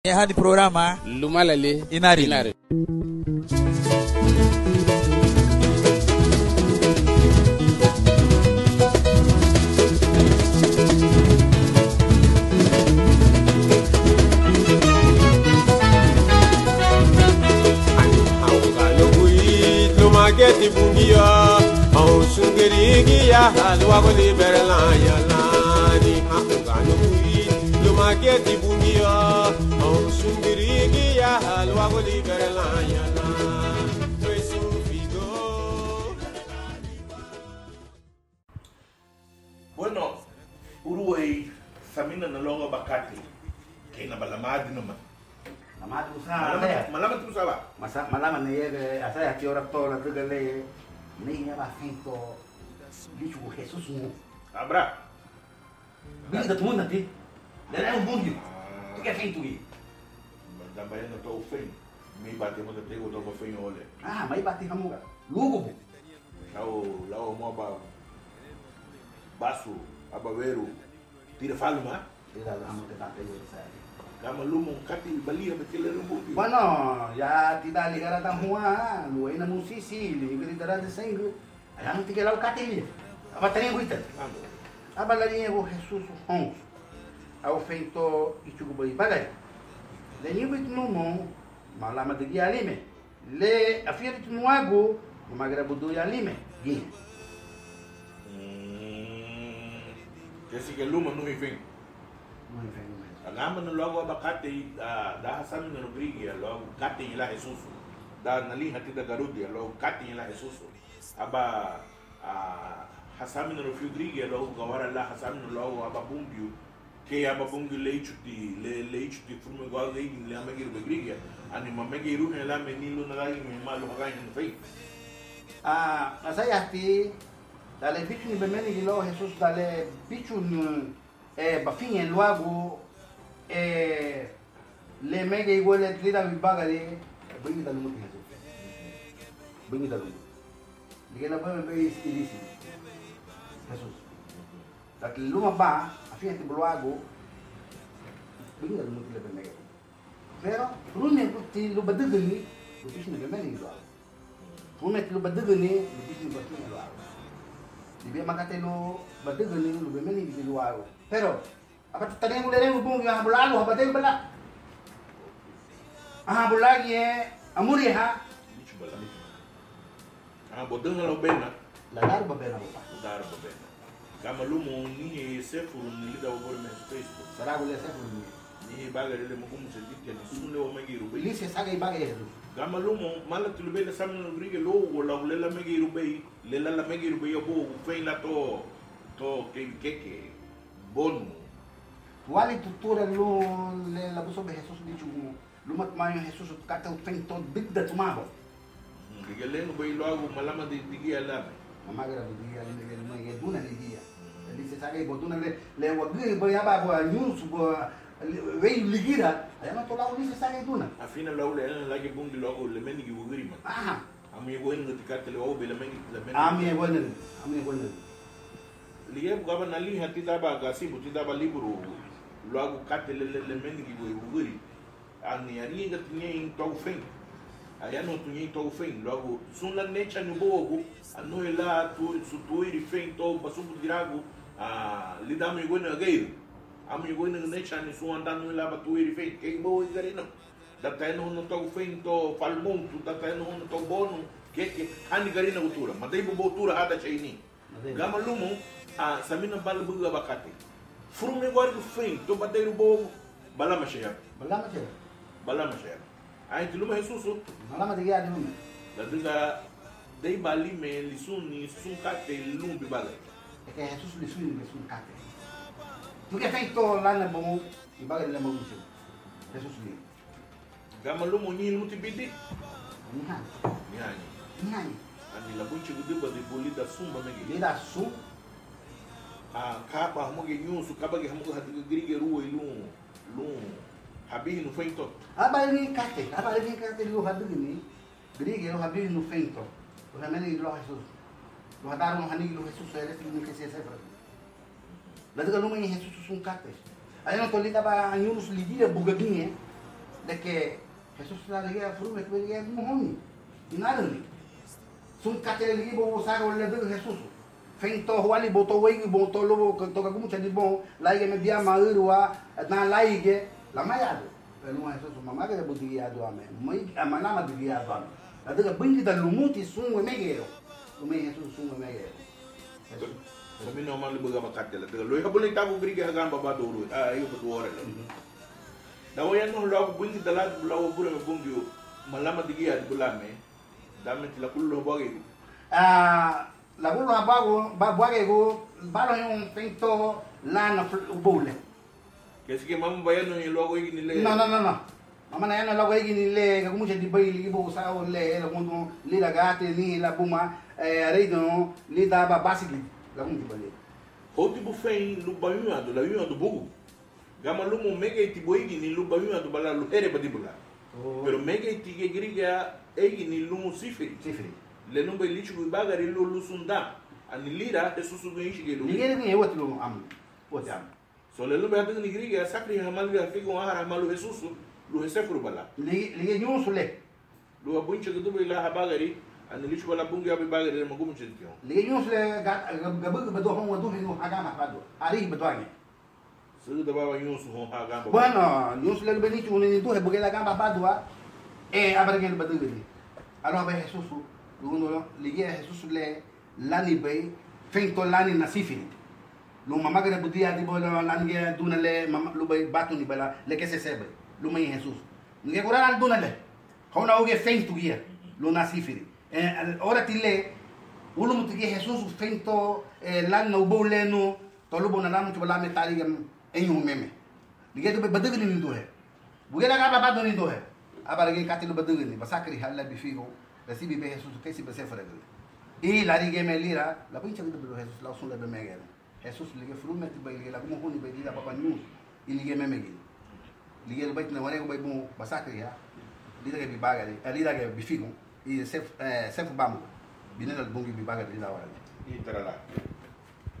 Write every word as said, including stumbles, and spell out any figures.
hadi programa Lumalale Inari. Inari. Mageti bungia au sungeri ya halwa ko liberala ya lani hakano kui lo mageti bungia au sungeri ya halwa ko liberala ya lani peso figo. Bueno, Uruguay samina na longa bakati kena balamadi naman. Namadu Malaman, sa malaman tu salah. masa malaman ni ye asa ya tiora tola regale ni ya ba finto bicho Jesus mu Abra. bili da tumo nati da é um bungi tu quer finto aí Também não estou ofendo. Me bate muito tempo, estou ofendo olha. ah mai bati hamuga lugo bu Lá o lá o moba basu abaveru tira falma. ida da hamu da te yo sa Kama lumong kati balia betul rumbu. bueno ya tidak ligara ta hua lu ina musisi li gri dara de sangue ayang tige lau katili apa tani guita aba la linha o Jesus hon ao feito ichugo boi bagay le ni bit no mon malama de alime le afia de no ago o magra budu alime gi Kasi que luma não vem. no infern Agama no logo abacate da Hassan no Rodrigues logo kati lá Jesus. Da nali hati da Garudia logo kati lá Jesus. Aba Hassan no Rodrigues logo gawara lá Hassan no logo aba bumbio que aba bumbio leite de leite de forma igual aí le amagir begriga ani mamagiru ela menino na gai me malo gai no fei. ah asaya ti dale bicho ni bemeni gilo Jesus dale bicho no eh bafinha logo eh le mega igual le tira mi bagale bengi dalu muti Jesus bengi dalu ligela pa me be istilisi Jesus dat luma ba afia ti logo bengi dalu muti le mega pero rune ti lu badugni lu bicho ni bemeni gilo rune ti lu badugni lu bicho ni bafinha logo Libia makatelo badugni lu bemeni gilo logo pero apa tadi yang mulai ngubung yang bulalu apa tadi bela ah bulagi eh amuri ha Bicho bala. Ah bodang lo bena. lagar babena apa Dar bena. Kama lumo ni sefu ni lida ogor men Facebook. sarago le sefu ni Ni baga ile mugumu sediti ni sunle o magiru be. lise saga ibaga yesu Gama lumo mala tulube le samu grige lo wala lela magiru be. Lela la magiru be yobo feina to to ke keke bonu. wali tutura lu le la buso be Jesus di chugu lu mat mayo Jesus kata uten to bidda tumabo Dige leno be logo malama de digi ala. mamagra bu dia le le no ye duna le dia lise saga ibo duna le le wagi bo yaba bo news bo vei ligira ayama to la lise saga duna Afina lo le lagi bungi logo le menigi wugiri ma. ah Ami goen ngati katele o be le mengi le mengi. ami e bonen ami e bonen Liye gaba nali hati daba gasibu ti daba libro logo katele le le menigi go wugiri. Ani ari ngati nyen to fen. Aya no tu nyen to fen logo sun la necha no bogo ano ela tu su tu iri fen to basubu dirago a lidami goen gair. Ami goen necha ni su andando ela ba tu iri fen ke bo igari no. Data no no to fen to falmontu data no no to bonu que que hani gari na utura madai bo utura hada chaini. Gama lumo a samina bal buga bakati. Furume guardo fen to badeiro bo bala mashaya. balama je Bala mashaya. Ai tu lumo Jesus malama de dia dum da diga dei bali me lisuni sun kate lumbi bala. é que Jesus lhe suin lhe suin kate porque feito lá na bom e baga de lembro Jesus Jesus lhe Gama lumo ni luti bidi. niha Nyani. niha Ani la bunchi gudiba de bolida sumba megi. ele da su A kapa hamuge nyusu kabage hamuge hadiga grige ruwa ilum lum habihi no feito. abali kate abali kate lu hadu ni grige lu habi no feito o ramene lo Jesus lo hadaram hani lo Jesus ele se que se sempre lá diga lu Jesus sun kate aí não tô lida ba nyus lidia bugadinha de que Jesus la liga fru me liga mohoni nada ni sun kate ligi bo sa ko le Jesus fento wali boto wei boto lo ko to ka mucha di bon la ge me dia maurua na la ge la mayado pelo Jesus mama ge budi ya do ame mai amana ma di ya ba la de bingi da lumuti sun we megero o me Jesus sun we megero Sabi no man libuga makatela de lo habuli tabu grige hagamba ba do ah ayo boto ore da wayan no lo bingi da la lo bure me bungi malama di ya bulame dame la kullo boge ah la kullo bago ba boge go balo yung pinto lana bole kasi ke mam bayan no lo go ni le no no no no mama na yana lo go ni le ka kumusha di bay li bo sa o le la mundo li la gate ni la buma eh reido li da ba basically la mundo bale o tipo fen lu bayu ado la yu ado bugu gama lu mo mege ti boigi ni lu bayu ado bala lu ere badibula pero mege ti ge griga egi ni lu musifiri sifiri le numbe lichu bagari lu lu sunda ani lira e susu go inchi lu li ge ni wot lu am wot am so le numbe hadu ni griga sakri hamal ga figo hara malu e susu lu e sefru bala li li ge nyusu le lu abunche go dubai la bagari ani lichu bala bungi abi bagari ma gumu chentio li ge nyusu le ga ga bu ba do hon wadu ni haga ma pado ari ba do ani Sulu da baba yusu ho ha gamba. Bueno, yusu le beni tu ni tu he buge la gamba badua e abargen badugni. Alors ba Jesus lu no ligi Jesus le lani bay fento lani nasifini. Lu mama gare budia di bola lani ge duna le mama lu bay batu ni bala le que se sebe. Lu may Jesus. Nge kurana duna le. Hona uge fento gia lu nasifini. E ora ti le ulu mutu ge Jesus fento lani no boleno to lu bona lamu to la metali gam enyu meme ligue to badugni ni do he bugela ga baba do ni do he abara ge katilo badugni basakri halla bi figo recibi be Jesus que si be se frega e la rigue me lira la pincha de do Jesus la sulla be megere Jesus ligue frumet be ligue la como honi be lira papa nu e ligue meme ge ligue le bait na wane go be bon basakri ya lira ge bi bagari lira ge bi figo e se se fu bamu binena bongi bi bagari la wala Interala.